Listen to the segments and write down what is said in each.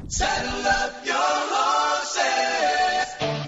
Saddle up your horses.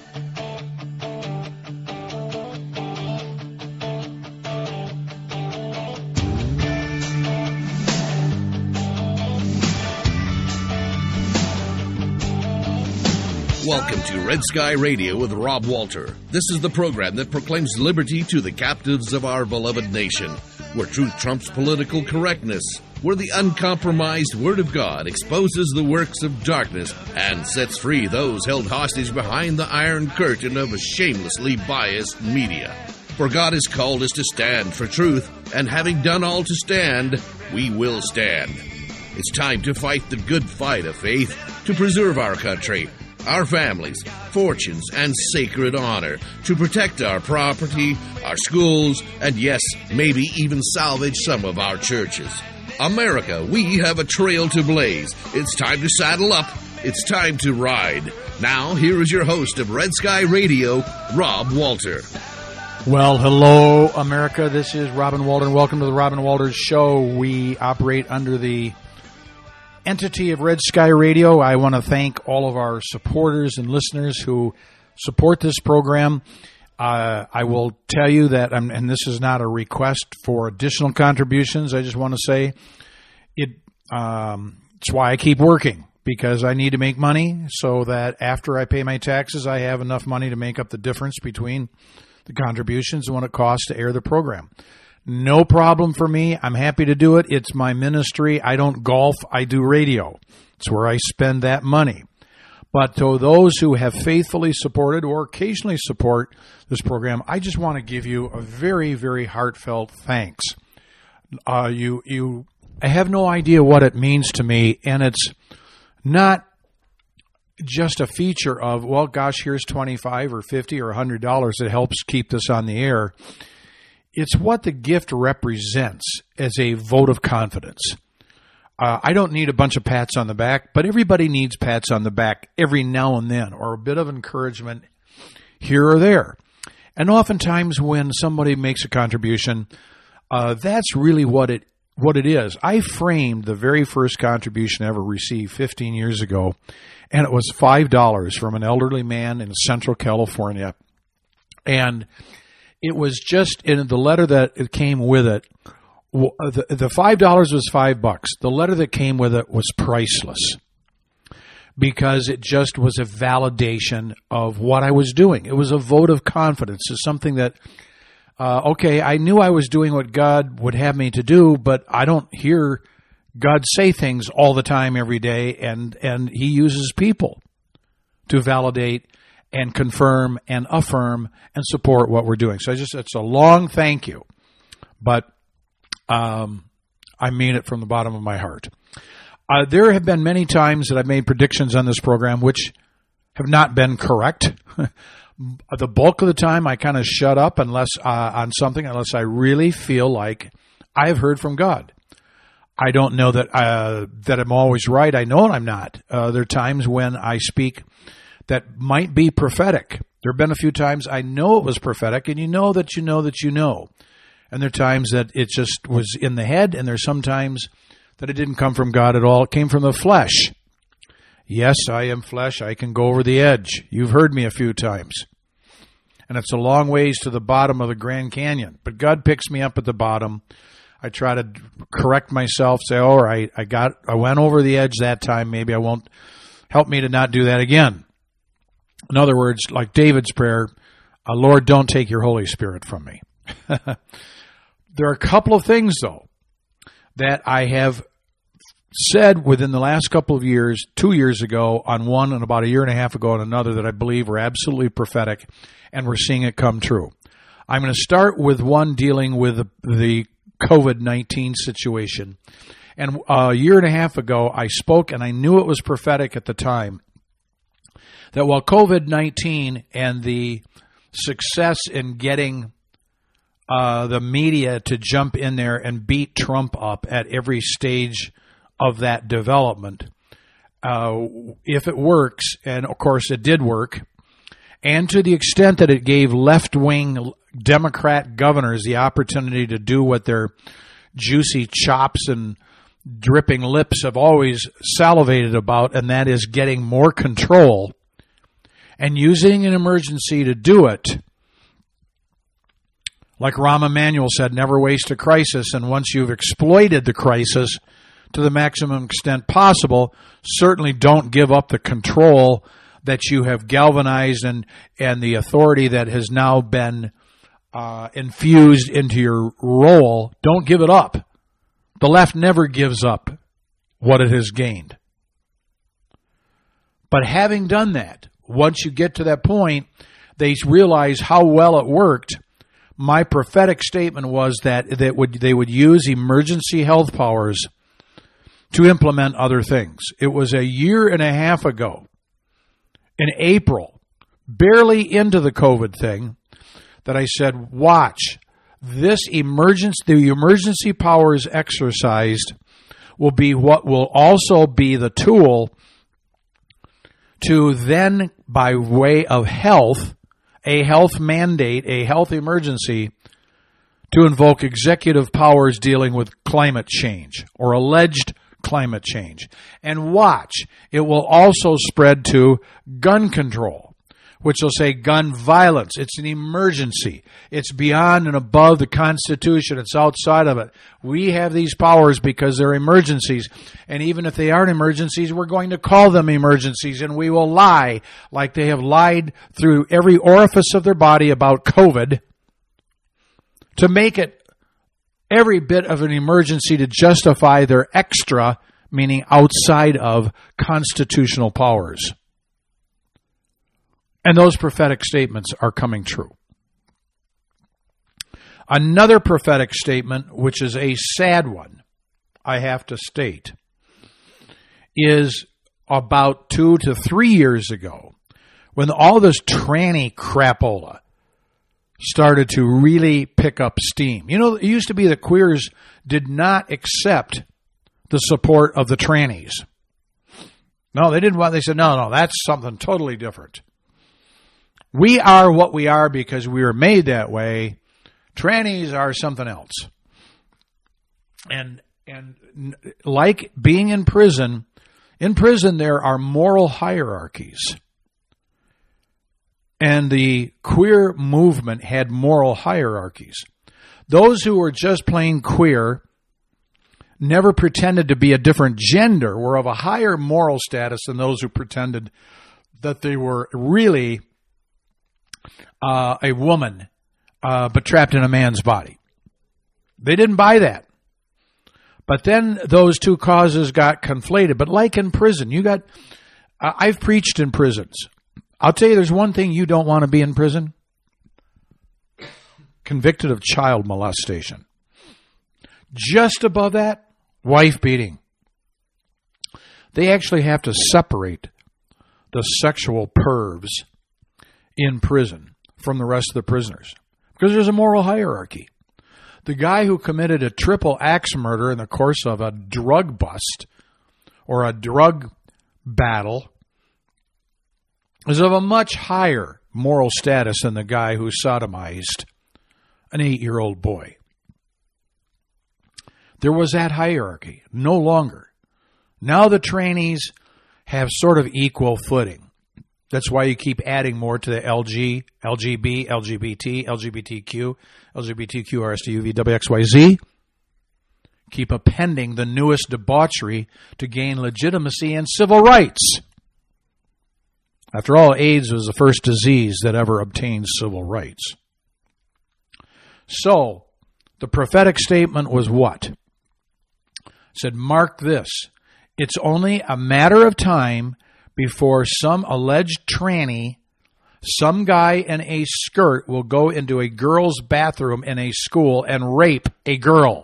Welcome to Red Sky Radio with Rob Walter. This is the program that proclaims liberty to the captives of our beloved nation, where truth trumps political correctness, where the uncompromised Word of God exposes the works of darkness and sets free those held hostage behind the iron curtain of a shamelessly biased media. For God has called us to stand for truth, and having done all to stand, we will stand. It's time to fight the good fight of faith to preserve our country, our families, fortunes, and sacred honor, to protect our property, our schools, and yes, maybe even salvage some of our churches. America, we have a trail to blaze. It's time to saddle up. It's time to ride. Now, here is your host of Red Sky Radio, Rob Walter. Well, hello, America. This is Robin Walter, and welcome to the Robin Walters Show. We operate under the entity of Red Sky Radio. I want to thank all of our supporters and listeners who support this program. I will tell you that, and this is not a request for additional contributions. I just want to say it's why I keep working, because I need to make money so that after I pay my taxes, I have enough money to make up the difference between the contributions and what it costs to air the program. No problem for me. I'm happy to do it. It's my ministry. I don't golf. I do radio. It's where I spend that money. But to those who have faithfully supported or occasionally support this program, I just want to give you a very, very heartfelt thanks. I have no idea what it means to me, and it's not just a feature of, well, gosh, here's $25 or $50 or $100 that helps keep this on the air. It's what the gift represents as a vote of confidence. I don't need a bunch of pats on the back, but everybody needs pats on the back every now and then, or a bit of encouragement here or there. And oftentimes when somebody makes a contribution, that's really what it is. I framed the very first contribution I ever received 15 years ago, and it was $5 from an elderly man in Central California. And it was just in the letter that it came with it. The $5 was $5. The letter that came with it was priceless, because it just was a validation of what I was doing. It was a vote of confidence. It's something that, I knew I was doing what God would have me to do, but I don't hear God say things all the time every day, and He uses people to validate and confirm and affirm and support what we're doing. So it's a long thank you, but I mean it from the bottom of my heart. There have been many times that I've made predictions on this program which have not been correct. The bulk of the time I kind of shut up unless I really feel like I have heard from God. I don't know that I'm always right. I know I'm not. There are times when I speak that might be prophetic. There have been a few times I know it was prophetic, and you know that you know that you know. And there are times that it just was in the head, and there's sometimes that it didn't come from God at all. It came from the flesh. Yes, I am flesh. I can go over the edge. You've heard me a few times. And it's a long ways to the bottom of the Grand Canyon. But God picks me up at the bottom. I try to correct myself, say, all right, I went over the edge that time. Maybe I won't. Help me to not do that again. In other words, like David's prayer, Lord, don't take your Holy Spirit from me. There are a couple of things, though, that I have said within the last couple of years, 2 years ago on one and about a year and a half ago on another, that I believe were absolutely prophetic, and we're seeing it come true. I'm going to start with one dealing with the COVID-19 situation. And a year and a half ago, I spoke, and I knew it was prophetic at the time, that while COVID-19 and the success in getting the media to jump in there and beat Trump up at every stage of that development, if it works, and of course it did work, and to the extent that it gave left-wing Democrat governors the opportunity to do what their juicy chops and dripping lips have always salivated about, and that is getting more control and using an emergency to do it. Like Rahm Emanuel said, never waste a crisis, and once you've exploited the crisis to the maximum extent possible, certainly don't give up the control that you have galvanized and the authority that has now been infused into your role. Don't give it up. The left never gives up what it has gained. But having done that, once you get to that point, they realize how well it worked. My prophetic statement was that they would use emergency health powers to implement other things. It was a year and a half ago, in April, barely into the COVID thing, that I said, watch, the emergency powers exercised will be what will also be the tool to then, by way of health, a health mandate, a health emergency, to invoke executive powers dealing with climate change or alleged climate change. And watch, it will also spread to gun control, which will say gun violence. It's an emergency. It's beyond and above the Constitution. It's outside of it. We have these powers because they're emergencies. And even if they aren't emergencies, we're going to call them emergencies. And we will lie like they have lied through every orifice of their body about COVID to make it every bit of an emergency to justify their extra, meaning outside of constitutional powers. And those prophetic statements are coming true. Another prophetic statement, which is a sad one, I have to state, is about 2 to 3 years ago, when all this tranny crapola started to really pick up steam. You know, it used to be that queers did not accept the support of the trannies. No, they didn't want, they said, no, that's something totally different. We are what we are because we were made that way. Trannies are something else. And like being in prison there are moral hierarchies. And the queer movement had moral hierarchies. Those who were just plain queer, never pretended to be a different gender, were of a higher moral status than those who pretended that they were really a woman, but trapped in a man's body. They didn't buy that. But then those two causes got conflated. But like in prison, I've preached in prisons. I'll tell you, there's one thing you don't want to be in prison. Convicted of child molestation. Just above that, wife beating. They actually have to separate the sexual pervs in prison from the rest of the prisoners because there's a moral hierarchy. The guy who committed a triple axe murder in the course of a drug bust or a drug battle is of a much higher moral status than the guy who sodomized an 8-year-old boy. There was that hierarchy. No longer. Now the trainees have sort of equal footing. That's why you keep adding more to the LG, LGB, LGBT, LGBTQ, LGBTQ, RSTUV, WXYZ. Keep appending the newest debauchery to gain legitimacy and civil rights. After all, AIDS was the first disease that ever obtained civil rights. So, the prophetic statement was what? It said, mark this. It's only a matter of time before some alleged tranny, some guy in a skirt will go into a girl's bathroom in a school and rape a girl.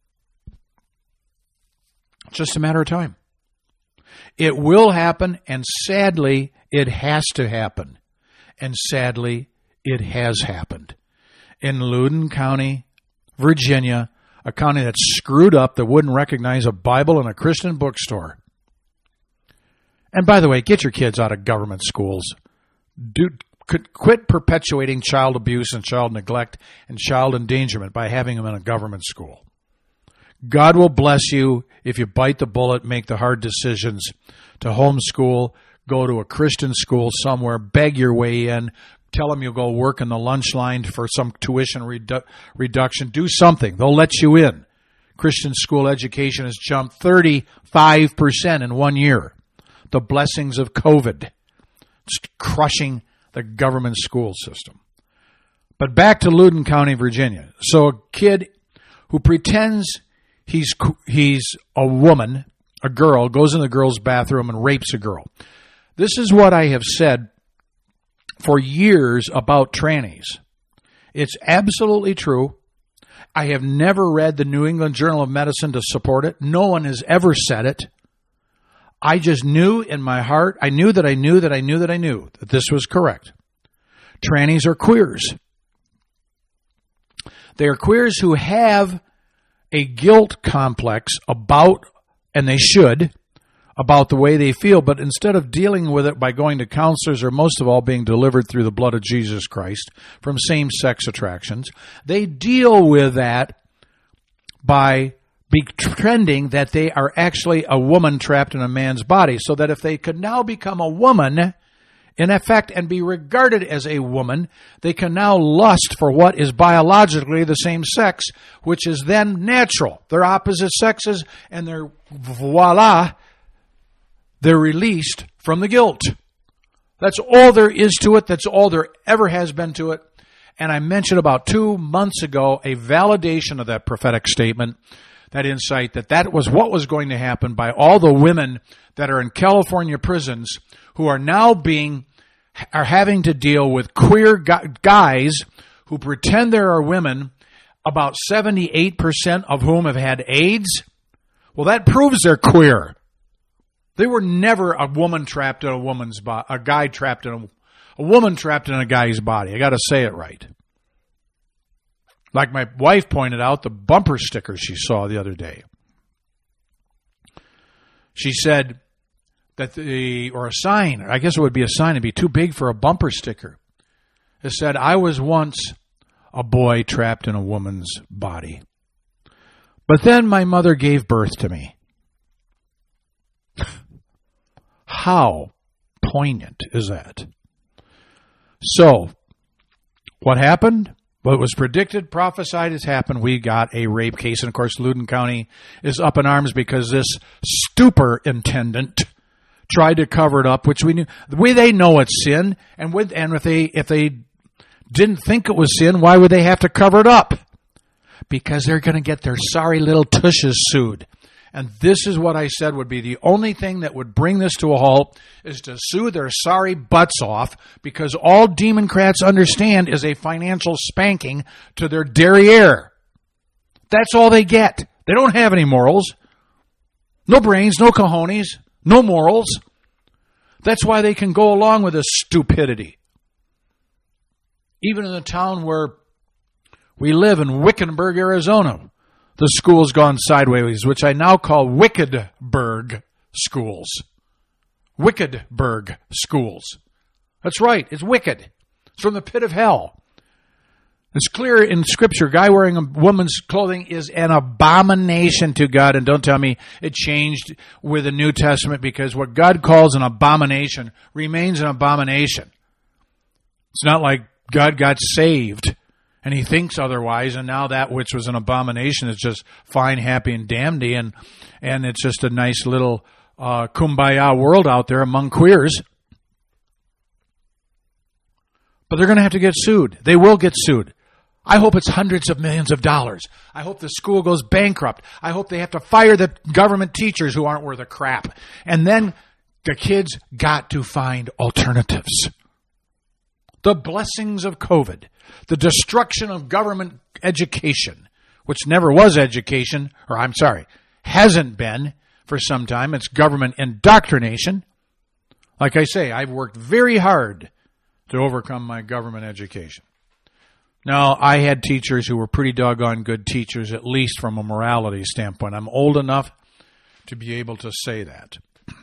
It's just a matter of time. It will happen, and sadly, it has to happen. And sadly, it has happened. In Loudoun County, Virginia, a county that's screwed up, that wouldn't recognize a Bible in a Christian bookstore. And by the way, get your kids out of government schools. Quit perpetuating child abuse and child neglect and child endangerment by having them in a government school. God will bless you if you bite the bullet, make the hard decisions to homeschool, go to a Christian school somewhere, beg your way in, tell them you'll go work in the lunch line for some tuition reduction. Do something. They'll let you in. Christian school education has jumped 35% in 1 year. The blessings of COVID. It's crushing the government school system. But back to Loudoun County, Virginia. So a kid who pretends he's a woman, a girl, goes in the girl's bathroom and rapes a girl. This is what I have said for years about trannies. It's absolutely true. I have never read the New England Journal of Medicine to support it. No one has ever said it. I just knew in my heart, I knew that this was correct. Trannies are queers. They are queers who have a guilt complex about, and they should, about the way they feel, but instead of dealing with it by going to counselors or most of all being delivered through the blood of Jesus Christ from same-sex attractions, they deal with that by pretending that they are actually a woman trapped in a man's body, so that if they could now become a woman, in effect, and be regarded as a woman, they can now lust for what is biologically the same sex, which is then natural. They're opposite sexes, and voila, they're released from the guilt. That's all there is to it. That's all there ever has been to it. And I mentioned about 2 months ago a validation of that prophetic statement, that insight, that was what was going to happen by all the women that are in California prisons who are now are having to deal with queer guys who pretend there are women, about 78% of whom have had AIDS. Well, that proves they're queer. They were never a woman trapped in a woman's body, a guy trapped in a woman trapped in a guy's body. I got to say it right. Like my wife pointed out, the bumper sticker she saw the other day. She said that or a sign, I guess it would be a sign, it'd be too big for a bumper sticker. It said, "I was once a boy trapped in a woman's body. But then my mother gave birth to me." How poignant is that? So, what happened? What was predicted, prophesied has happened. We got a rape case. And, of course, Loudoun County is up in arms because this superintendent tried to cover it up, which we knew. The way they know it's sin, and if they didn't think it was sin, why would they have to cover it up? Because they're going to get their sorry little tushes sued. And this is what I said would be the only thing that would bring this to a halt, is to sue their sorry butts off, because all Democrats understand is a financial spanking to their derriere. That's all they get. They don't have any morals. No brains, no cojones, no morals. That's why they can go along with this stupidity. Even in the town where we live in Wickenburg, Arizona, the school's gone sideways, which I now call Wickedburg schools. Wickedburg schools. That's right, it's wicked. It's from the pit of hell. It's clear in Scripture, a guy wearing a woman's clothing is an abomination to God. And don't tell me it changed with the New Testament, because what God calls an abomination remains an abomination. It's not like God got saved and he thinks otherwise, and now that which was an abomination is just fine, happy, and dandy, and it's just a nice little kumbaya world out there among queers. But they're going to have to get sued. They will get sued. I hope it's hundreds of millions of dollars. I hope the school goes bankrupt. I hope they have to fire the government teachers who aren't worth a crap. And then the kids got to find alternatives. The blessings of COVID, the destruction of government education, which never was education, hasn't been for some time. It's government indoctrination. Like I say, I've worked very hard to overcome my government education. Now, I had teachers who were pretty doggone good teachers, at least from a morality standpoint. I'm old enough to be able to say that.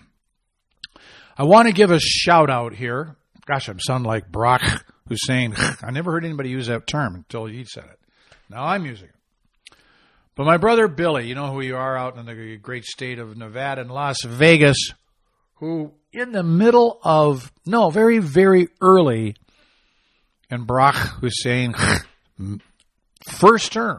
I want to give a shout out here. Gosh, I'm sounding like Barack Hussein. I never heard anybody use that term until he said it. Now I'm using it. But my brother Billy, you know who you are out in the great state of Nevada and Las Vegas, who in the middle of, very, very early in Barack Hussein first term,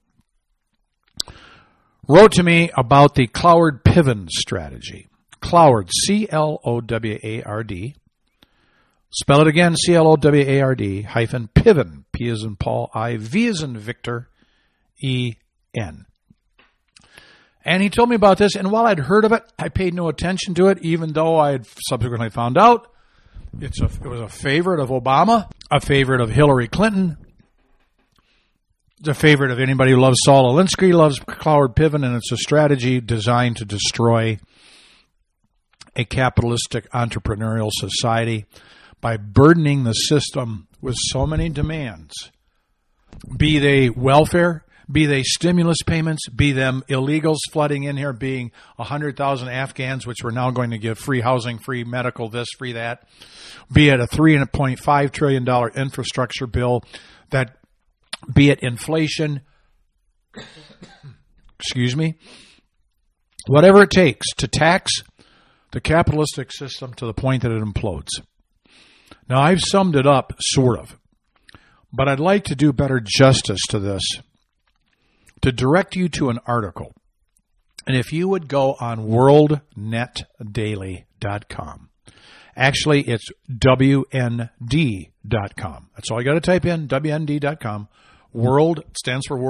wrote to me about the Cloward-Piven strategy. Cloward, C-L-O-W-A-R-D. Spell it again, C-L-O-W-A-R-D, hyphen Piven, P as in Paul, I, V as in Victor, E-N. And he told me about this, and while I'd heard of it, I paid no attention to it, even though I had subsequently found out it was a favorite of Obama, a favorite of Hillary Clinton, it's a favorite of anybody who loves Saul Alinsky, loves Cloward-Piven, and it's a strategy designed to destroy a capitalistic entrepreneurial society by burdening the system with so many demands, be they welfare, be they stimulus payments, be them illegals flooding in here, being 100,000 Afghans, which we're now going to give free housing, free medical, this, free that, be it a $3.5 trillion infrastructure bill, that be it inflation, whatever it takes to tax the capitalistic system to the point that it implodes. Now, I've summed it up, sort of, but I'd like to do better justice to this, to direct you to an article. And if you would go on worldnetdaily.com, actually it's WND.com. That's all you got to type in, WND.com. World stands for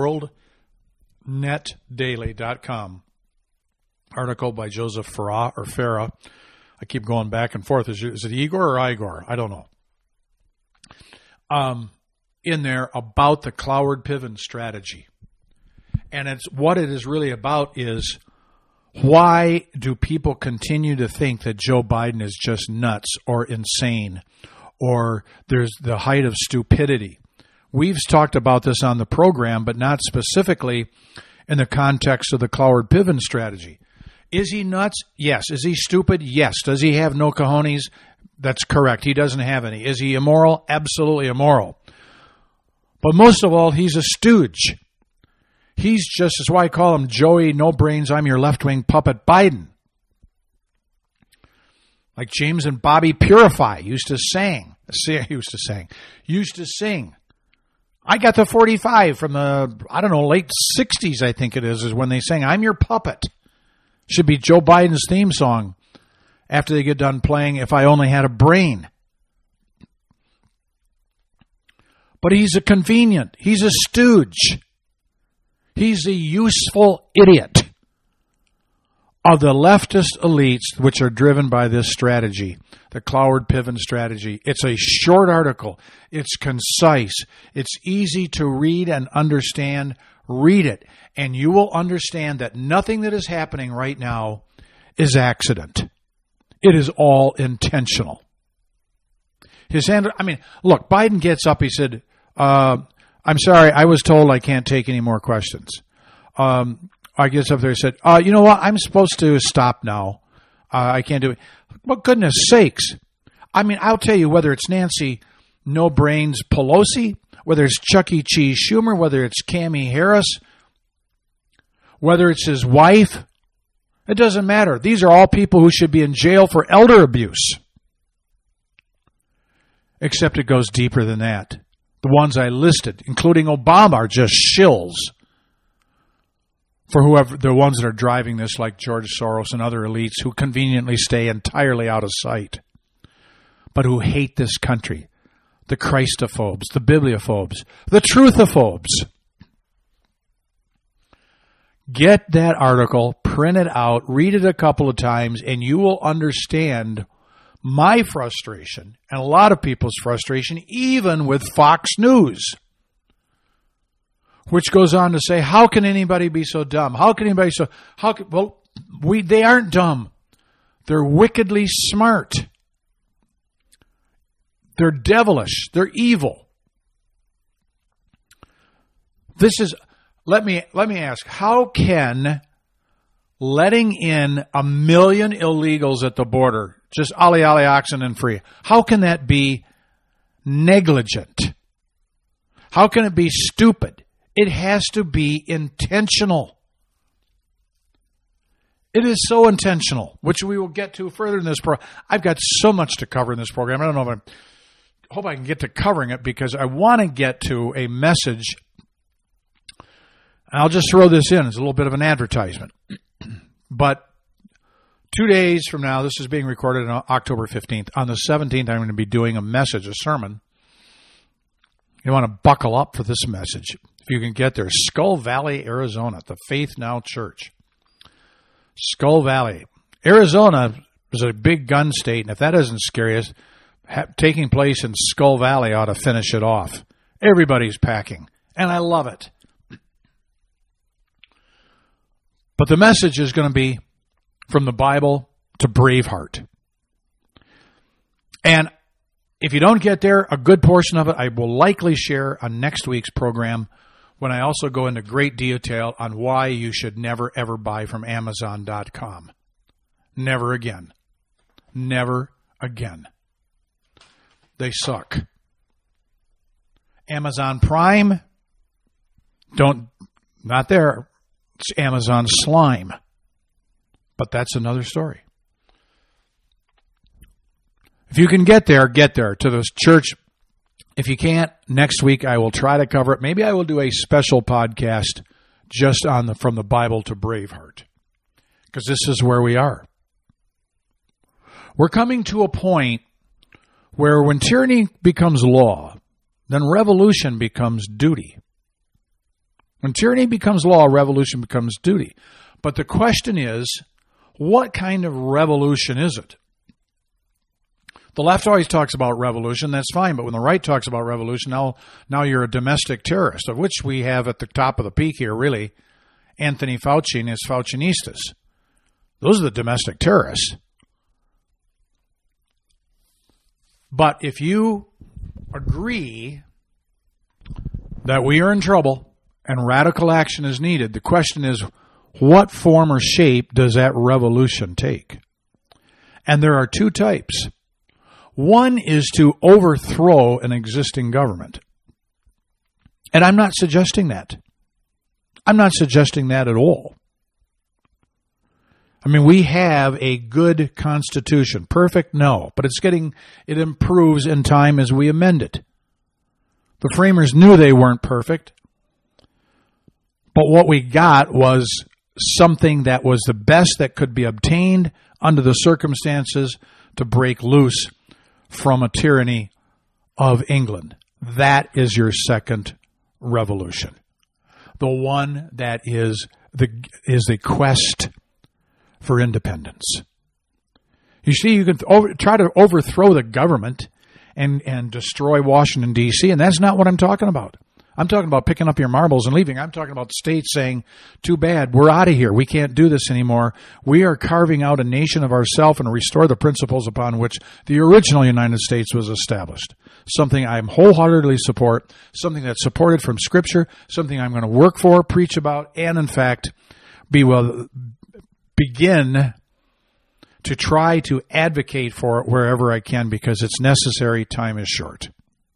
worldnetdaily.com. Article by Joseph Farah. I keep going back and forth. Is it Igor or Igor? I don't know. In there about the Cloward-Piven strategy. And what it is really about is, why do people continue to think that Joe Biden is just nuts or insane or there's the height of stupidity? We've talked about this on the program, but not specifically in the context of the Cloward-Piven strategy. Is he nuts? Yes. Is he stupid? Yes. Does he have no cojones? That's correct. He doesn't have any. Is he immoral? Absolutely immoral. But most of all, he's a stooge. He's just, that's why I call him Joey No Brains, I'm your left-wing puppet Biden. Like James and Bobby Purify used to sing. I got the 45 from the, late 60s, I think it is when they sang, I'm your puppet. Should be Joe Biden's theme song after they get done playing If I Only Had a Brain. But he's a stooge. He's a useful idiot of the leftist elites, which are driven by this strategy, the Cloward-Piven strategy. It's a short article. It's concise. It's easy to read and understand. Read it, and you will understand that nothing that is happening right now is accident. It is all intentional. Look, Biden gets up, he said, I'm sorry, I was told I can't take any more questions. I gets up there and said, you know what, I'm supposed to stop now. I can't do it. Well, goodness sakes. I'll tell you, whether it's Nancy No Brains Pelosi, whether it's Chuck E. Cheese Schumer, whether it's Cammie Harris, whether it's his wife, it doesn't matter. These are all people who should be in jail for elder abuse. Except it goes deeper than that. The ones I listed, including Obama, are just shills for whoever, the ones that are driving this, like George Soros and other elites who conveniently stay entirely out of sight, but who hate this country. The Christophobes, the Bibliophobes, the Truthophobes. Get that article, print it out, read it a couple of times, and you will understand my frustration and a lot of people's frustration, even with Fox News, which goes on to say, how can anybody be so dumb? They aren't dumb. They're wickedly smart. They're devilish. They're evil. Let me ask, how can letting in 1 million illegals at the border, just ollie oxen and free, how can that be negligent? How can it be stupid? It has to be intentional. It is so intentional, which we will get to further in this program. I've got so much to cover in this program. I don't know if I hope I can get to covering it because I want to get to a message. I'll just throw this in as a little bit of an advertisement. But 2 days from now, this is being recorded on October 15th. On the 17th, I'm going to be doing a message, a sermon. You want to buckle up for this message. If you can get there, Skull Valley, Arizona, the Faith Now Church. Skull Valley. Arizona is a big gun state, and if that doesn't scare us, taking place in Skull Valley ought to finish it off. Everybody's packing, and I love it. But the message is going to be from the Bible to Braveheart. And if you don't get there, a good portion of it I will likely share on next week's program when I also go into great detail on why you should never, ever buy from Amazon.com. Never again. Never again. They suck. Amazon Prime, not there. It's Amazon slime. But that's another story. If you can get there to this church. If you can't, next week I will try to cover it. Maybe I will do a special podcast just on from the Bible to Braveheart. Because this is where we are. We're coming to a point where when tyranny becomes law, then revolution becomes duty. When tyranny becomes law, revolution becomes duty. But the question is, what kind of revolution is it? The left always talks about revolution, that's fine, but when the right talks about revolution, now you're a domestic terrorist, of which we have at the top of the peak here, really, Anthony Fauci and his Faucinistas. Those are the domestic terrorists. But if you agree that we are in trouble and radical action is needed, the question is, what form or shape does that revolution take? And there are two types. One is to overthrow an existing government. And I'm not suggesting that. I'm not suggesting that at all. I mean, we have a good constitution. Perfect? No. But it improves in time as we amend it. The framers knew they weren't perfect. But what we got was something that was the best that could be obtained under the circumstances to break loose from a tyranny of England. That is your second revolution. The one that is the quest for independence. You see, you can try to overthrow the government and destroy Washington, D.C., and that's not what I'm talking about. I'm talking about picking up your marbles and leaving. I'm talking about the states saying, too bad, we're out of here. We can't do this anymore. We are carving out a nation of ourselves and restore the principles upon which the original United States was established. Something I wholeheartedly support, something that's supported from Scripture, something I'm going to work for, preach about, and in fact, begin to try to advocate for it wherever I can because it's necessary. Time is short.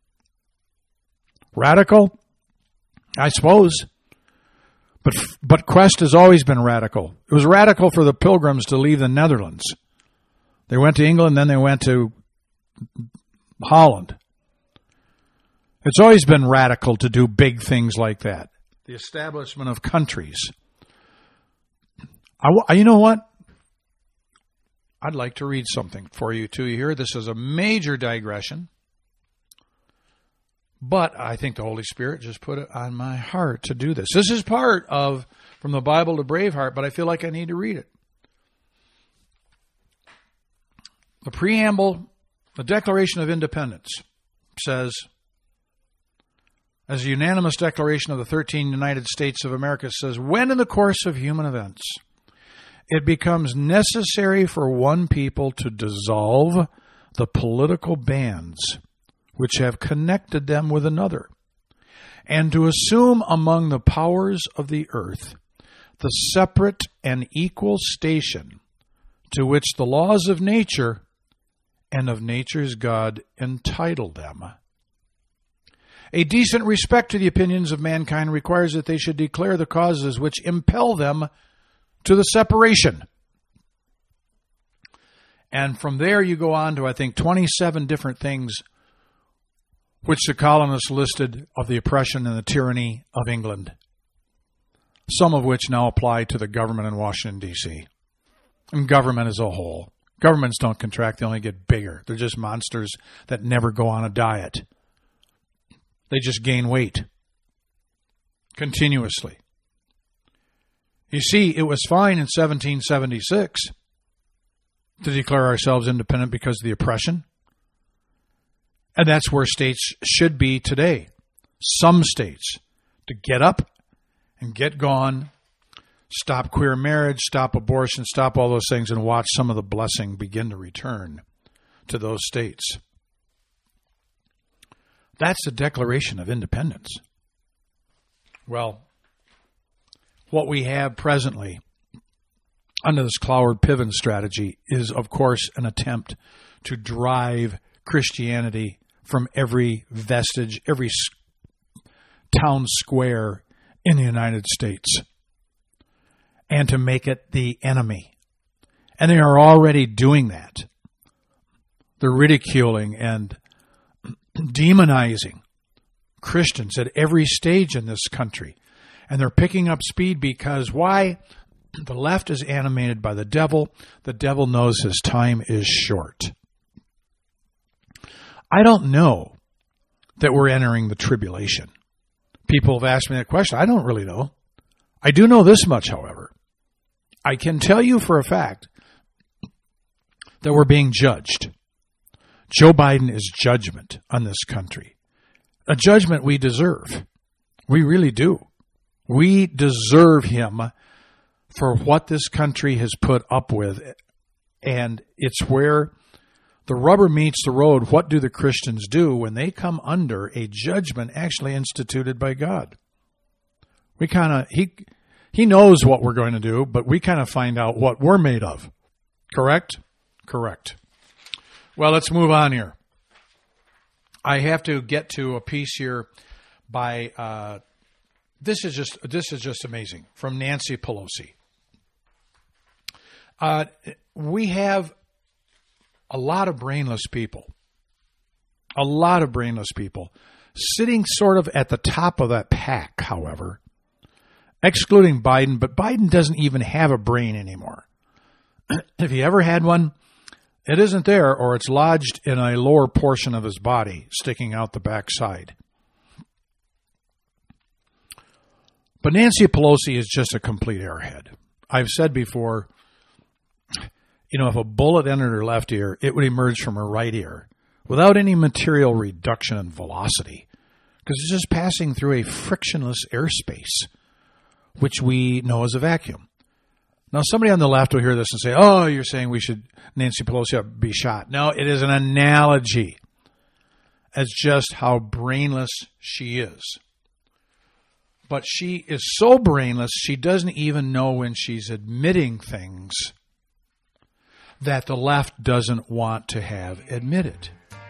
Radical? I suppose. But quest has always been radical. It was radical for the Pilgrims to leave the Netherlands. They went to England, then they went to Holland. It's always been radical to do big things like that. The establishment of countries. You know what? I'd like to read something for you to here. This is a major digression. But I think the Holy Spirit just put it on my heart to do this. This is part of From the Bible to Braveheart, but I feel like I need to read it. The preamble, the Declaration of Independence says, as a unanimous declaration of the 13 United States of America says, when in the course of human events it becomes necessary for one people to dissolve the political bands which have connected them with another, and to assume among the powers of the earth the separate and equal station to which the laws of nature and of nature's God entitle them. A decent respect to the opinions of mankind requires that they should declare the causes which impel them to the separation. And from there you go on to, I think, 27 different things which the colonists listed of the oppression and the tyranny of England, some of which now apply to the government in Washington, D.C., and government as a whole. Governments don't contract, they only get bigger. They're just monsters that never go on a diet. They just gain weight continuously. You see, it was fine in 1776 to declare ourselves independent because of the oppression. And that's where states should be today. Some states, to get up and get gone, stop queer marriage, stop abortion, stop all those things, and watch some of the blessing begin to return to those states. That's the Declaration of Independence. Well, what we have presently under this Cloward-Piven strategy is, of course, an attempt to drive Christianity from every vestige, every town square in the United States, and to make it the enemy. And they are already doing that. They're ridiculing and demonizing Christians at every stage in this country. And they're picking up speed because why? The left is animated by the devil. The devil knows his time is short. I don't know that we're entering the tribulation. People have asked me that question. I don't really know. I do know this much, however. I can tell you for a fact that we're being judged. Joe Biden is judgment on this country. A judgment we deserve. We really do. We deserve him for what this country has put up with. And it's where the rubber meets the road. What do the Christians do when they come under a judgment actually instituted by God? We he knows what we're going to do, but we kind of find out what we're made of. Correct? Correct. Well, let's move on here. I have to get to a piece here by this is just amazing, from Nancy Pelosi. We have a lot of brainless people sitting sort of at the top of that pack, however, excluding Biden, but Biden doesn't even have a brain anymore. If he ever had one, it isn't there, or it's lodged in a lower portion of his body, sticking out the backside. But Nancy Pelosi is just a complete airhead. I've said before, if a bullet entered her left ear, it would emerge from her right ear without any material reduction in velocity, because it's just passing through a frictionless airspace, which we know as a vacuum. Now, somebody on the left will hear this and say, oh, you're saying Nancy Pelosi be shot. No, it is an analogy as just how brainless she is. But she is so brainless, she doesn't even know when she's admitting things that the left doesn't want to have admitted.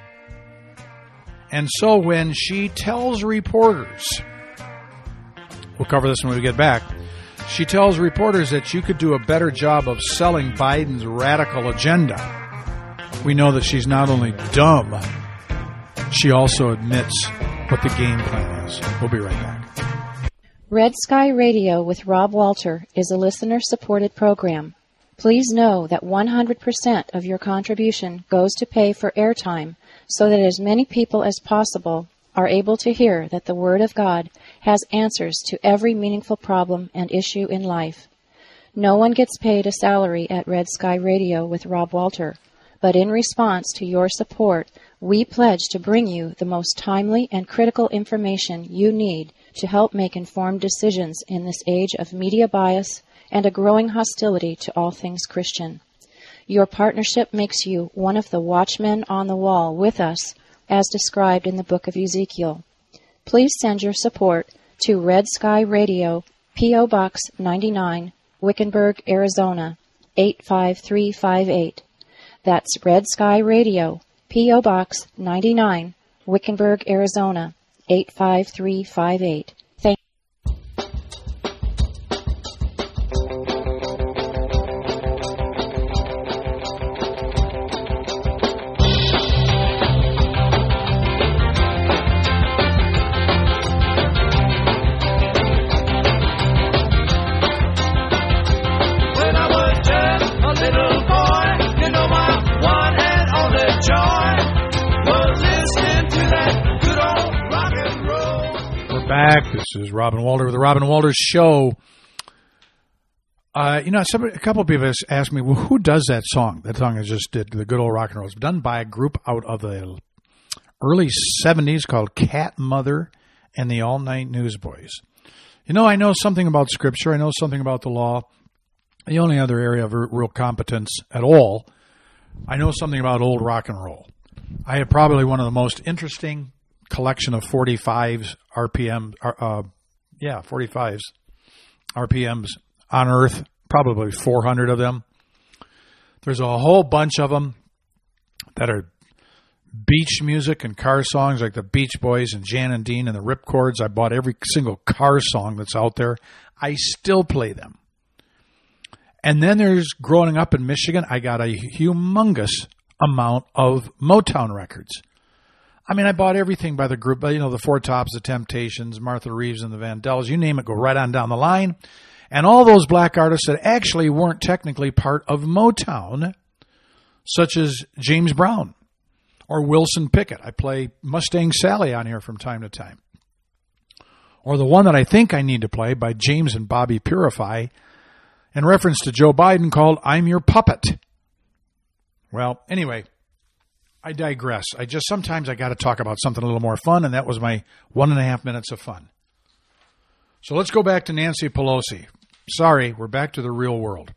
And so when she tells reporters, we'll cover this when we get back, she tells reporters that you could do a better job of selling Biden's radical agenda. We know that she's not only dumb, she also admits what the game plan is. We'll be right back. Red Sky Radio with Rob Walter is a listener-supported program. Please know that 100% of your contribution goes to pay for airtime so that as many people as possible are able to hear that the Word of God has answers to every meaningful problem and issue in life. No one gets paid a salary at Red Sky Radio with Rob Walter, but in response to your support, we pledge to bring you the most timely and critical information you need to help make informed decisions in this age of media bias and a growing hostility to all things Christian. Your partnership makes you one of the watchmen on the wall with us, as described in the book of Ezekiel. Please send your support to Red Sky Radio, P.O. Box 99, Wickenburg, Arizona, 85358. That's Red Sky Radio, P.O. Box 99, Wickenburg, Arizona, 888-856-85358. Thank When I was just a little boy, you know my one and only joy was listening to that good old rock and roll. We're back. This is Robin Walter with the Robin Walters Show. A couple of people have asked me, well, who does that song? That song I just did, the good old rock and roll. It's done by a group out of the early 70s called Cat Mother and the All Night Newsboys. You know, I know something about Scripture. I know something about the law. The only other area of real competence at all, I know something about old rock and roll. I have probably one of the most interesting collection of 45s RPM, 45s RPMs on Earth, probably 400 of them. There's a whole bunch of them that are beach music and car songs like the Beach Boys and Jan and Dean and the Ripcords. I bought every single car song that's out there. I still play them. And then there's, growing up in Michigan, I got a humongous amount of Motown records. I mean, I bought everything by the group, the Four Tops, the Temptations, Martha Reeves and the Vandellas, you name it, go right on down the line. And all those black artists that actually weren't technically part of Motown, such as James Brown or Wilson Pickett. I play Mustang Sally on here from time to time. Or the one that I think I need to play by James and Bobby Purify in reference to Joe Biden called I'm Your Puppet. Well, anyway, I digress. Sometimes I got to talk about something a little more fun, and that was my 1.5 minutes of fun. So let's go back to Nancy Pelosi. Sorry, we're back to the real world.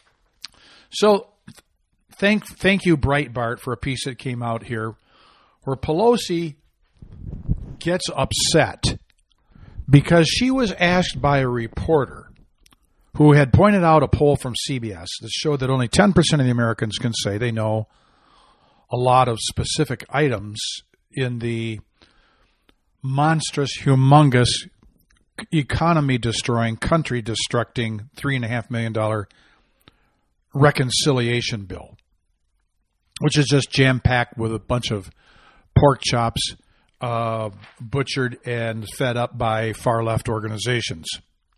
So thank you, Breitbart, for a piece that came out here where Pelosi gets upset because she was asked by a reporter who had pointed out a poll from CBS that showed that only 10% of the Americans can say they know a lot of specific items in the monstrous, humongous, economy-destroying, country-destructing $3.5 million reconciliation bill, which is just jam-packed with a bunch of pork chops butchered and fed up by far-left organizations.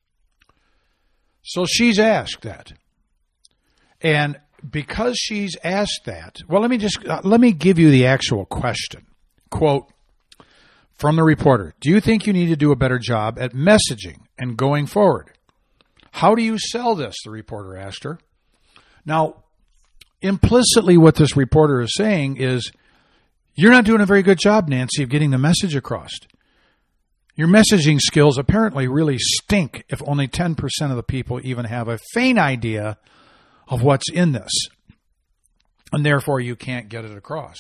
So she's asked that. And because she's asked that, well, let me give you the actual question. Quote, from the reporter, do you think you need to do a better job at messaging and going forward? How do you sell this? The reporter asked her. Now, implicitly what this reporter is saying is, you're not doing a very good job, Nancy, of getting the message across. Your messaging skills apparently really stink if only 10% of the people even have a faint idea of what's in this. And therefore, you can't get it across.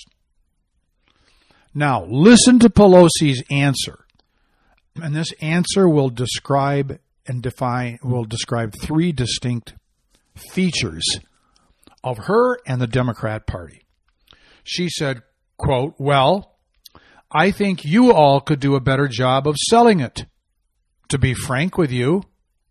Now, listen to Pelosi's answer. And this answer will describe three distinct features of her and the Democrat Party. She said, quote, well, I think you all could do a better job of selling it. To be frank with you,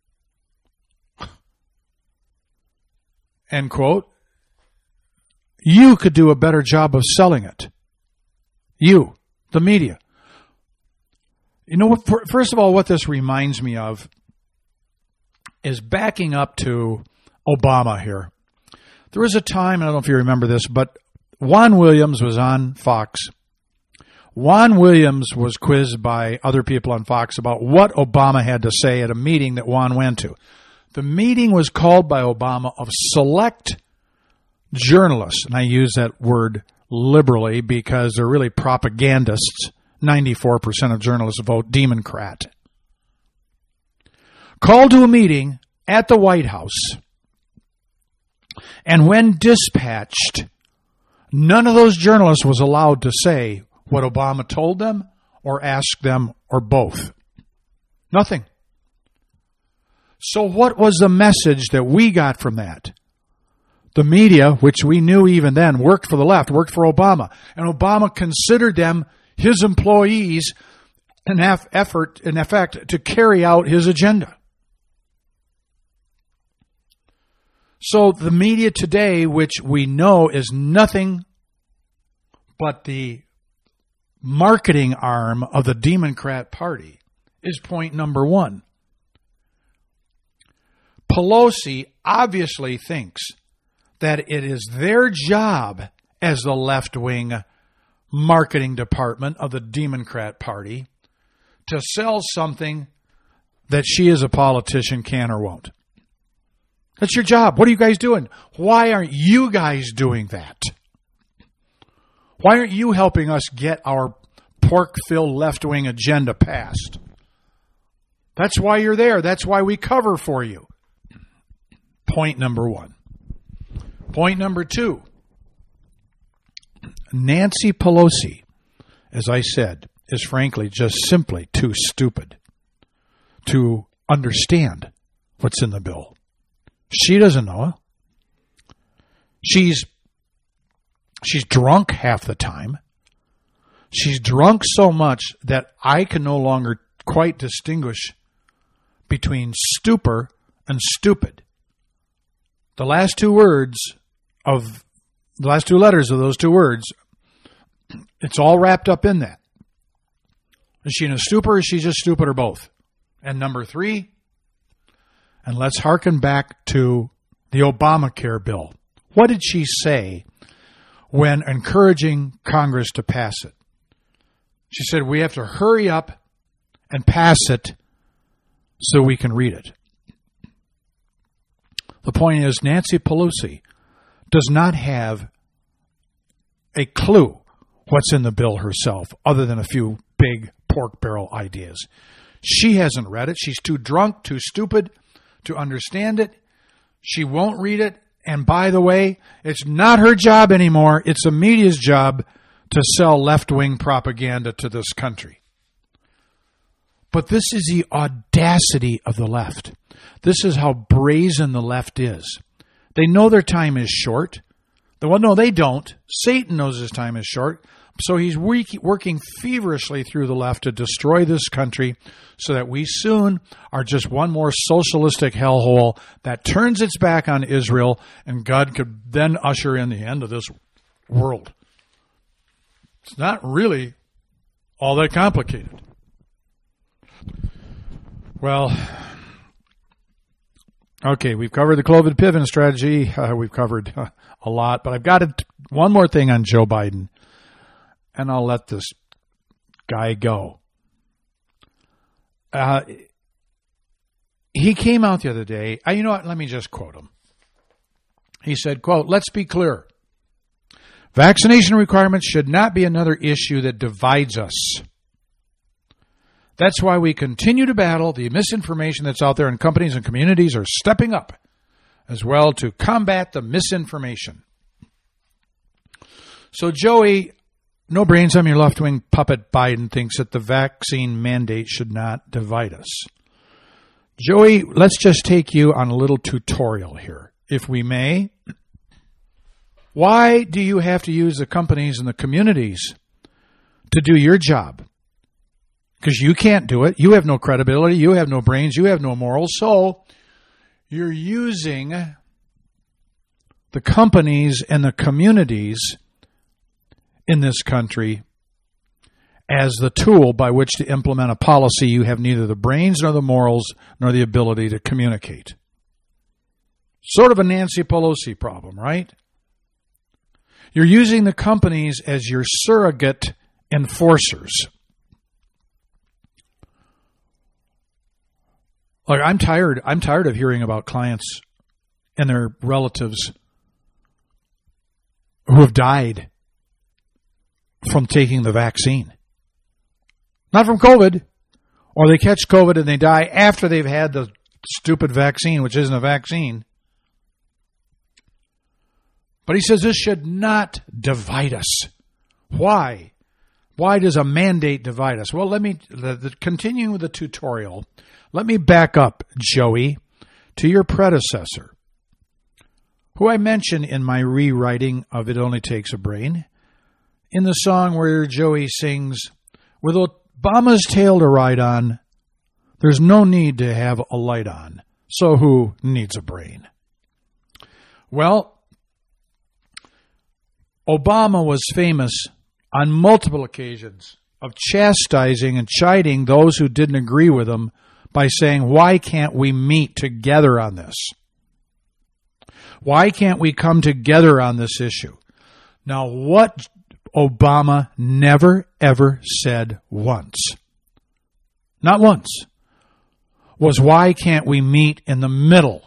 end quote, you could do a better job of selling it. You, the media. You know what? First of all, what this reminds me of is backing up to Obama here. There was a time, I don't know if you remember this, but Juan Williams was on Fox. Juan Williams was quizzed by other people on Fox about what Obama had to say at a meeting that Juan went to. The meeting was called by Obama of select journalists, and I use that word liberally because they're really propagandists. 94% of journalists vote Democrat. Called to a meeting at the White House, and when dispatched, none of those journalists was allowed to say what Obama told them or asked them or both. Nothing. So what was the message that we got from that? The media, which we knew even then worked for the left, worked for Obama, and Obama considered them his employees an effort, in effect, to carry out his agenda. So the media today, which we know is nothing but the marketing arm of the Democrat Party, is point number one. Pelosi obviously thinks that it is their job as the left-wing marketing department of the Democrat Party to sell something that she as a politician can or won't. That's your job. What are you guys doing? Why aren't you guys doing that? Why aren't you helping us get our pork-filled left-wing agenda passed? That's why you're there. That's why we cover for you. Point number one. Point number two. Nancy Pelosi, as I said, is frankly just simply too stupid to understand what's in the bill. She doesn't know. She's drunk half the time. She's drunk so much that I can no longer quite distinguish between stupor and stupid. The last two letters of those two words, it's all wrapped up in that. Is she in a stupor or is she just stupid or both? And number three, and let's hearken back to the Obamacare bill. What did she say when encouraging Congress to pass it? She said, we have to hurry up and pass it so we can read it. The point is, Nancy Pelosi does not have a clue what's in the bill herself, other than a few big pork barrel ideas. She hasn't read it. She's too drunk, too stupid to understand it. She won't read it. And by the way, it's not her job anymore. It's the media's job to sell left-wing propaganda to this country. But this is the audacity of the left. This is how brazen the left is. They know their time is short. Well, no, they don't. Satan knows his time is short. So he's working feverishly through the left to destroy this country so that we soon are just one more socialistic hellhole that turns its back on Israel, and God could then usher in the end of this world. It's not really all that complicated. Well, okay, we've covered the Clovid Piven strategy. We've covered a lot, but I've got one more thing on Joe Biden, and I'll let this guy go. He came out the other day. You know what? Let me just quote him. He said, quote, "Let's be clear. Vaccination requirements should not be another issue that divides us. That's why we continue to battle the misinformation that's out there, and companies and communities are stepping up as well to combat the misinformation." So Joey, no brains, I'm your left-wing puppet Biden, thinks that the vaccine mandate should not divide us. Joey, let's just take you on a little tutorial here, if we may. Why do you have to use the companies and the communities to do your job? Because you can't do it. You have no credibility. You have no brains. You have no morals. So you're using the companies and the communities in this country as the tool by which to implement a policy you have neither the brains nor the morals nor the ability to communicate. Sort of a Nancy Pelosi problem, right? You're using the companies as your surrogate enforcers. Like, I'm tired of hearing about clients and their relatives who have died from taking the vaccine. Not from COVID, or they catch COVID and they die after they've had the stupid vaccine, which isn't a vaccine. But he says this should not divide us. Why? Why does a mandate divide us? Well, continuing with the tutorial, let me back up, Joey, to your predecessor, who I mentioned in my rewriting of It Only Takes a Brain, in the song where Joey sings, "With a Obama's tail to ride on, there's no need to have a light on. So who needs a brain? Well, Obama was famous on multiple occasions of chastising and chiding those who didn't agree with him by saying, why can't we meet together on this? Why can't we come together on this issue? Now, what Obama never, ever said once, not once, was why can't we meet in the middle?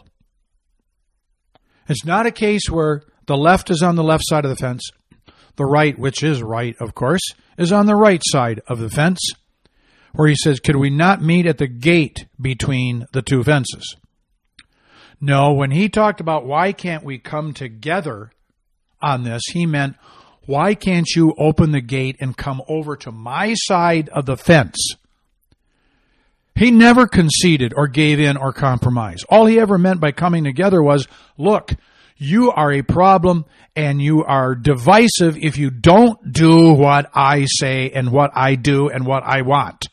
It's not a case where the left is on the left side of the fence, the right, which is right, of course, is on the right side of the fence, where he says, could we not meet at the gate between the two fences? No, when he talked about why can't we come together on this, he meant, why can't you open the gate and come over to my side of the fence? He never conceded or gave in or compromised. All he ever meant by coming together was, look, you are a problem and you are divisive if you don't do what I say and what I do and what I want.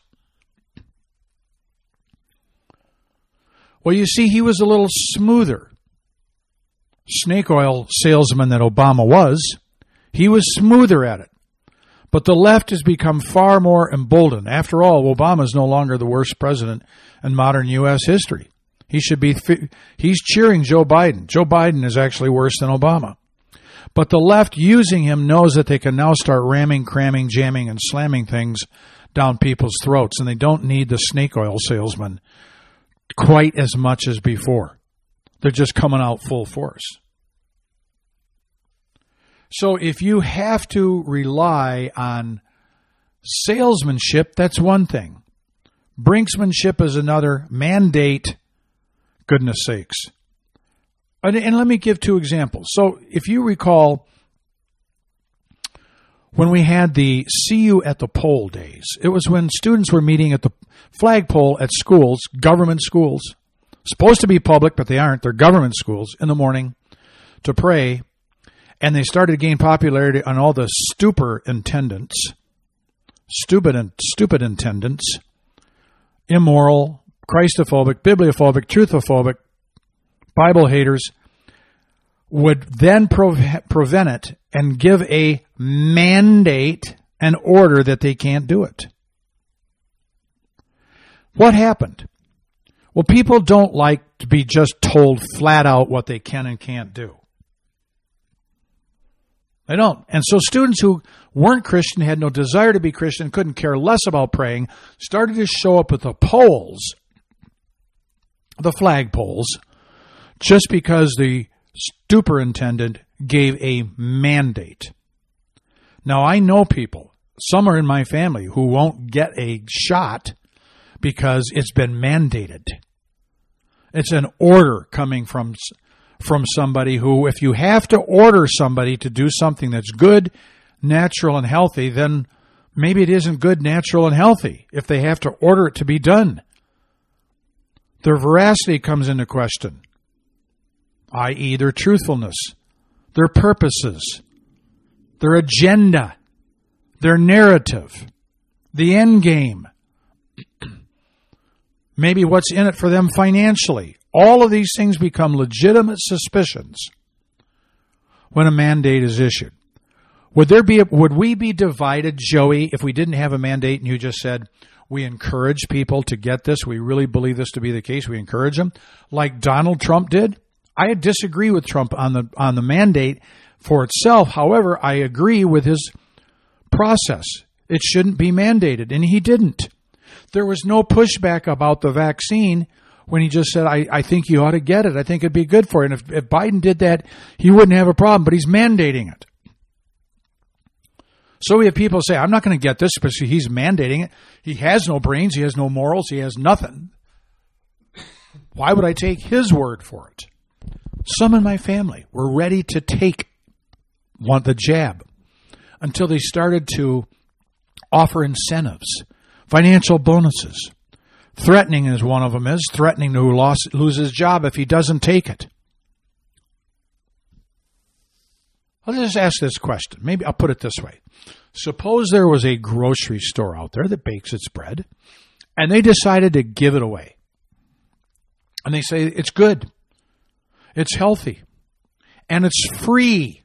Well, you see, he was a little smoother. Snake oil salesman that Obama was, he was smoother at it. But the left has become far more emboldened. After all, Obama is no longer the worst president in modern U.S. history. He's cheering Joe Biden. Joe Biden is actually worse than Obama. But the left using him knows that they can now start ramming, cramming, jamming, and slamming things down people's throats, and they don't need the snake oil salesman quite as much as before. They're just coming out full force. So if you have to rely on salesmanship, that's one thing. Brinksmanship is another. Mandate, goodness sakes. And let me give two examples. So if you recall, when we had the See You at the Poll days, it was when students were meeting at the flagpole at schools, government schools, supposed to be public, but they aren't. They're government schools, in the morning to pray. And they started to gain popularity on all the stupid intendants, immoral, Christophobic, bibliophobic, truthophobic, Bible haters, would then prevent it and give a mandate, an order that they can't do it. What happened? Well, people don't like to be just told flat out what they can and can't do. They don't. And so students who weren't Christian, had no desire to be Christian, couldn't care less about praying, started to show up at the polls, the flagpoles, just because the superintendent gave a mandate. Now, I know people, some are in my family, who won't get a shot because it's been mandated. It's an order coming from somebody who, if you have to order somebody to do something that's good, natural, and healthy, then maybe it isn't good, natural, and healthy if they have to order it to be done. Their veracity comes into question, i.e. their truthfulness, their purposes, their agenda, their narrative, the end game, maybe what's in it for them financially. All of these things become legitimate suspicions when a mandate is issued. Would we be divided, Joey, if we didn't have a mandate and you just said, we encourage people to get this, we really believe this to be the case, we encourage them, like Donald Trump did? I disagree with Trump on the mandate for itself. However, I agree with his process. It shouldn't be mandated, and he didn't. There was no pushback about the vaccine when he just said, I think you ought to get it. I think it'd be good for you. And if Biden did that, he wouldn't have a problem, but he's mandating it. So we have people say, I'm not going to get this because he's mandating it. He has no brains. He has no morals. He has nothing. Why would I take his word for it? Some in my family were ready to take the jab until they started to offer incentives, financial bonuses. Threatening is one of them, is threatening to lose his job if he doesn't take it. Let's just ask this question. Maybe I'll put it this way. Suppose there was a grocery store out there that bakes its bread, and they decided to give it away. And they say it's good, it's healthy, and it's free.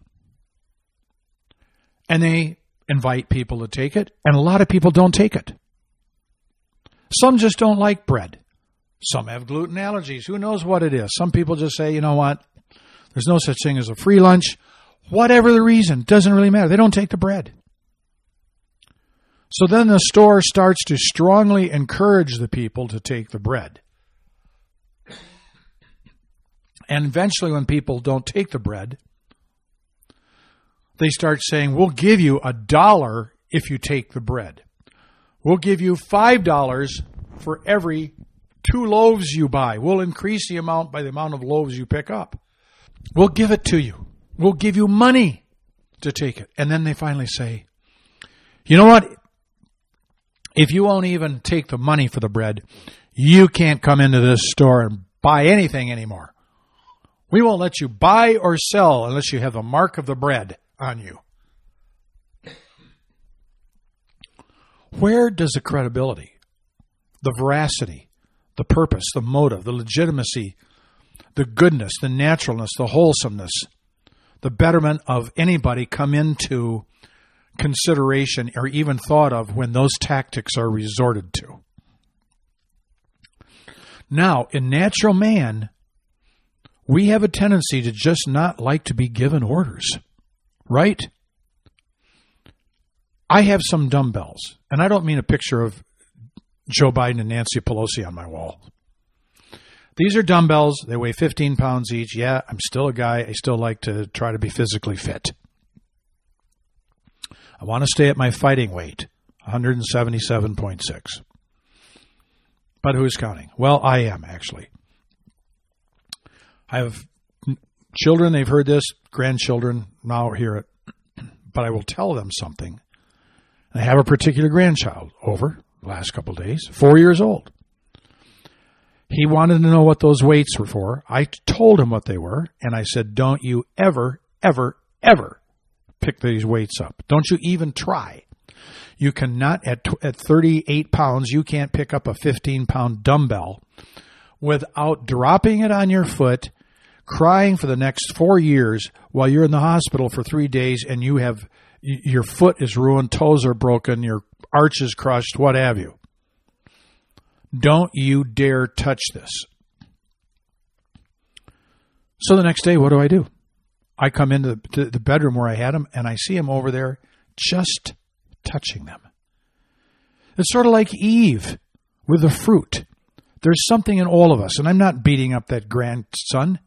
And they invite people to take it, and a lot of people don't take it. Some just don't like bread. Some have gluten allergies. Who knows what it is? Some people just say, you know what? There's no such thing as a free lunch. Whatever the reason, doesn't really matter. They don't take the bread. So then the store starts to strongly encourage the people to take the bread. And eventually when people don't take the bread, they start saying, we'll give you $1 if you take the bread. We'll give you $5 for every 2 loaves you buy. We'll increase the amount by the amount of loaves you pick up. We'll give it to you. We'll give you money to take it. And then they finally say, you know what? If you won't even take the money for the bread, you can't come into this store and buy anything anymore. We won't let you buy or sell unless you have the mark of the bread on you. Where does the credibility, the veracity, the purpose, the motive, the legitimacy, the goodness, the naturalness, the wholesomeness, the betterment of anybody come into consideration or even thought of when those tactics are resorted to? Now, in natural man, we have a tendency to just not like to be given orders, right? I have some dumbbells, and I don't mean a picture of Joe Biden and Nancy Pelosi on my wall. These are dumbbells. They weigh 15 pounds each. Yeah, I'm still a guy. I still like to try to be physically fit. I want to stay at my fighting weight, 177.6. But who's counting? Well, I am, actually. I have children. They've heard this. Grandchildren now hear it. But I will tell them something. I have a particular grandchild over the last couple of days, 4 years old. He wanted to know what those weights were for. I told him what they were, and I said, don't you ever, ever, ever pick these weights up. Don't you even try. You cannot, at 38 pounds, you can't pick up a 15-pound dumbbell without dropping it on your foot, crying for the next 4 years while you're in the hospital for 3 days, and your foot is ruined, toes are broken, your arch is crushed, what have you. Don't you dare touch this. So the next day, what do? I come into the bedroom where I had him, and I see him over there just touching them. It's sort of like Eve with the fruit. There's something in all of us, and I'm not beating up that grandson.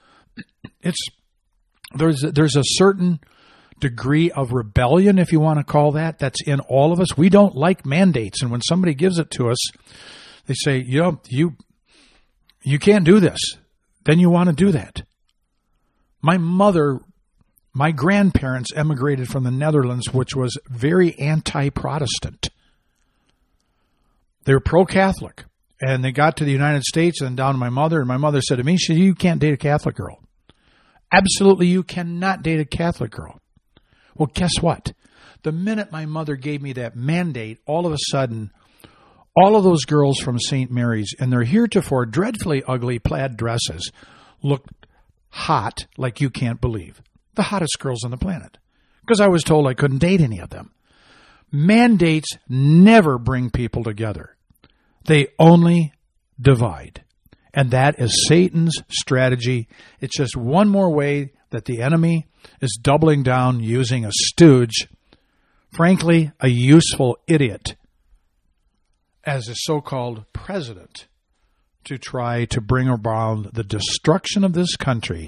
There's a certain degree of rebellion, if you want to call that, that's in all of us. We don't like mandates, and when somebody gives it to us, they say, you can't do this. Then you want to do that. My grandparents emigrated from the Netherlands, which was very anti-Protestant. They were pro-Catholic. And they got to the United States and down to my mother. And my mother said to me, she said, you can't date a Catholic girl. Absolutely, you cannot date a Catholic girl. Well, guess what? The minute my mother gave me that mandate, all of a sudden, all of those girls from St. Mary's in their heretofore dreadfully ugly plaid dresses looked hot like you can't believe. The hottest girls on the planet. Because I was told I couldn't date any of them. Mandates never bring people together. They only divide. And that is Satan's strategy. It's just one more way that the enemy is doubling down using a stooge, frankly, a useful idiot, as a so-called president to try to bring about the destruction of this country.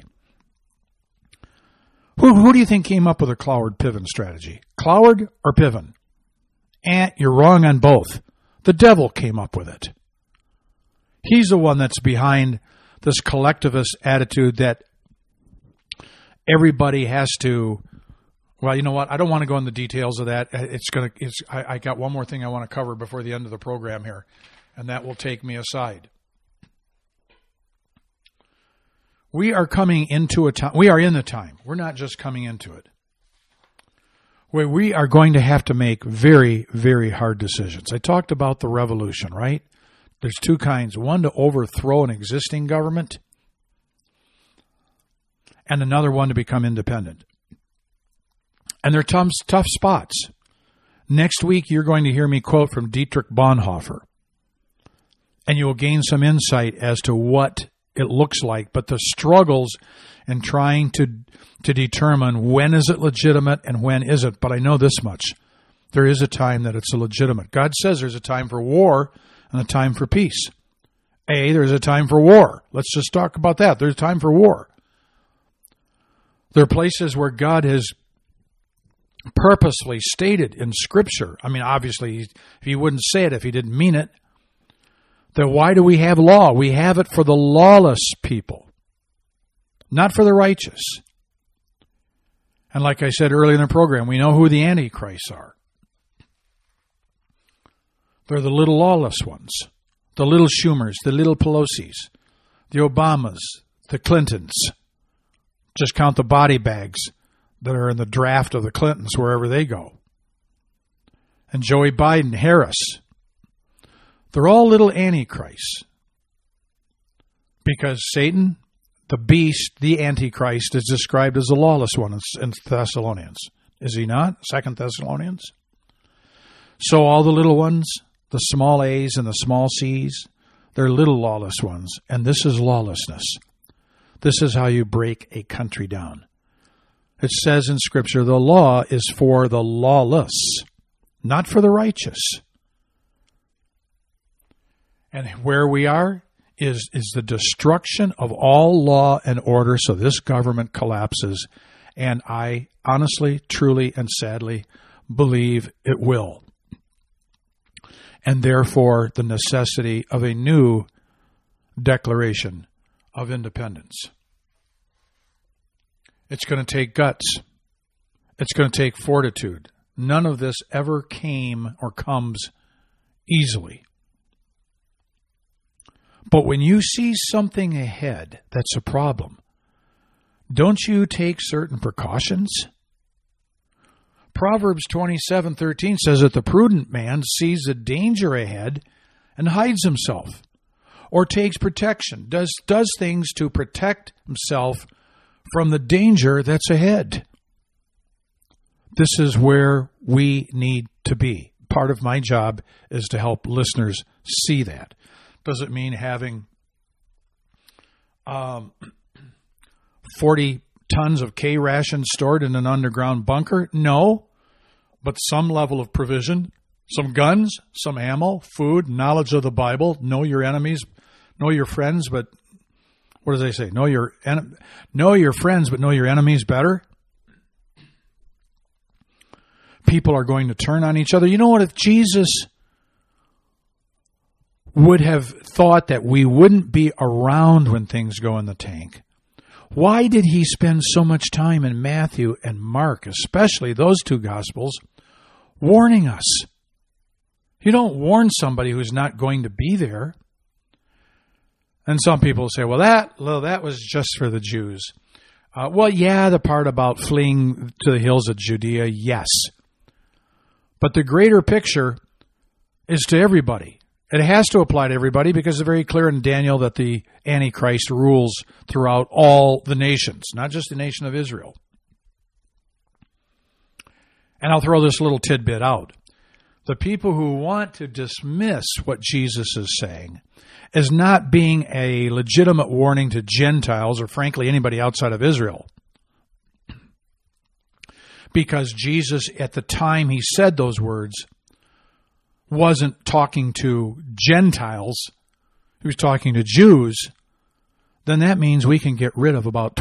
Who do you think came up with the Cloward-Piven strategy? Cloward or Piven? You're wrong on both. The devil came up with it. He's the one that's behind this collectivist attitude that everybody has to. Well, you know what? I don't want to go into the details of that. I got one more thing I want to cover before the end of the program here, and that will take me aside. We are coming into a time. We are in the time. We're not just coming into it. where we are going to have to make very, very hard decisions. I talked about the revolution, right? There's two kinds. One to overthrow an existing government, and another one to become independent. And they're tough spots. Next week, you're going to hear me quote from Dietrich Bonhoeffer, and you will gain some insight as to what it looks like, but the struggles in trying to determine when is it legitimate and when isn't. But I know this much. There is a time that it's illegitimate. God says there's a time for war and a time for peace. There's a time for war. Let's just talk about that. There's a time for war. There are places where God has purposely stated in Scripture, I mean, obviously, he wouldn't say it if he didn't mean it, that why do we have law? We have it for the lawless people, not for the righteous. And like I said earlier in the program, we know who the Antichrists are. They're the little lawless ones, the little Schumers, the little Pelosi's, the Obamas, the Clintons. Just count the body bags that are in the draft of the Clintons wherever they go. And Joey Biden, Harris. They're all little antichrists. Because Satan, the beast, the Antichrist, is described as the lawless one in Thessalonians. Is he not? 2 Thessalonians? So all the little ones, the small A's and the small C's, they're little lawless ones. And this is lawlessness. This is how you break a country down. It says in Scripture, the law is for the lawless, not for the righteous. And where we are is the destruction of all law and order, so this government collapses. And I honestly, truly, and sadly believe it will. And therefore, the necessity of a new Declaration of Independence. It's going to take guts. It's going to take fortitude. None of this ever came or comes easily. But when you see something ahead that's a problem, don't you take certain precautions? Proverbs 27:13 says that the prudent man sees the danger ahead and hides himself, or takes protection, does things to protect himself from the danger that's ahead. This is where we need to be. Part of my job is to help listeners see that. Does it mean having 40 tons of K rations stored in an underground bunker? No, but some level of provision, some guns, some ammo, food, knowledge of the Bible, know your enemies, know your friends, but what does they say? Know your friends, but know your enemies better. People are going to turn on each other. You know what? If Jesus would have thought that we wouldn't be around when things go in the tank, why did he spend so much time in Matthew and Mark, especially those two Gospels, warning us? You don't warn somebody who's not going to be there. And some people say, well, that was just for the Jews. The part about fleeing to the hills of Judea, yes. But the greater picture is to everybody. It has to apply to everybody because it's very clear in Daniel that the Antichrist rules throughout all the nations, not just the nation of Israel. And I'll throw this little tidbit out. The people who want to dismiss what Jesus is saying as not being a legitimate warning to Gentiles or frankly anybody outside of Israel, because Jesus at the time he said those words wasn't talking to Gentiles, he was talking to Jews, then that means we can get rid of about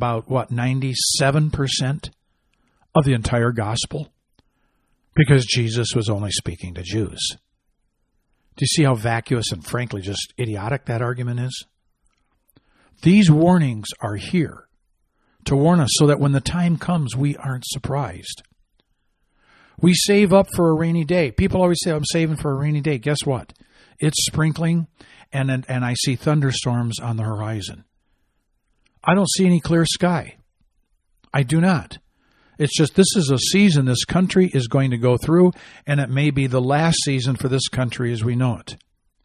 97% of the entire gospel because Jesus was only speaking to Jews. Do you see how vacuous and frankly just idiotic that argument is? These warnings are here to warn us so that when the time comes, we aren't surprised. We save up for a rainy day. People always say, I'm saving for a rainy day. Guess what? It's sprinkling, and I see thunderstorms on the horizon. I don't see any clear sky. I do not. It's just this is a season this country is going to go through, and it may be the last season for this country as we know it.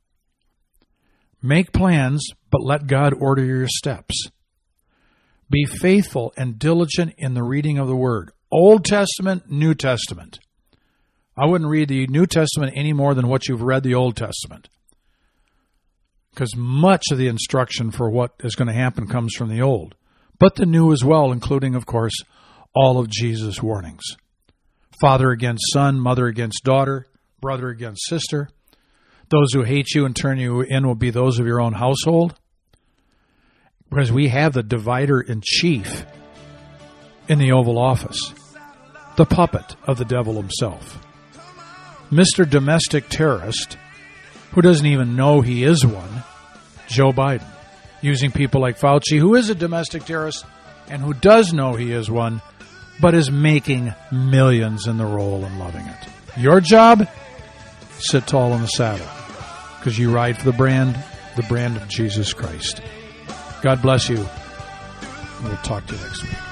Make plans, but let God order your steps. Be faithful and diligent in the reading of the Word. Old Testament, New Testament. I wouldn't read the New Testament any more than what you've read the Old Testament, because much of the instruction for what is going to happen comes from the Old, but the New as well, including, of course, all of Jesus' warnings. Father against son, mother against daughter, brother against sister. Those who hate you and turn you in will be those of your own household. Because we have the divider in chief in the Oval Office, the puppet of the devil himself. Mr. Domestic Terrorist, who doesn't even know he is one, Joe Biden, using people like Fauci, who is a domestic terrorist and who does know he is one, but is making millions in the role and loving it. Your job? Sit tall in the saddle, because you ride for the brand of Jesus Christ. God bless you. We'll talk to you next week.